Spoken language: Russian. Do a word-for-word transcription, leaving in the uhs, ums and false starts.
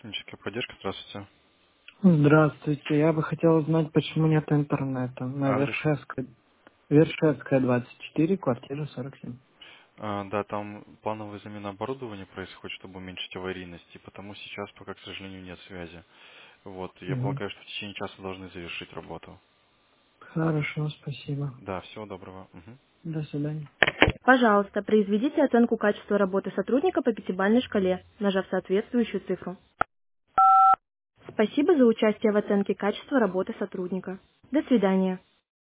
Техническая поддержка, здравствуйте. Здравствуйте. Я бы хотел узнать, почему нет интернета. На Адрес? Вершевской, Вершевская, двадцать четыре, квартира сорок семь. А, да, там плановая замена оборудования происходит, чтобы уменьшить аварийность, и потому сейчас пока, к сожалению, нет связи. Вот, я Мгм. полагаю, что в течение часа должны завершить работу. Хорошо, спасибо. Да, всего доброго. Мгм. До свидания. Пожалуйста, произведите оценку качества работы сотрудника по пятибалльной шкале, нажав соответствующую цифру. Спасибо за участие в оценке качества работы сотрудника. До свидания.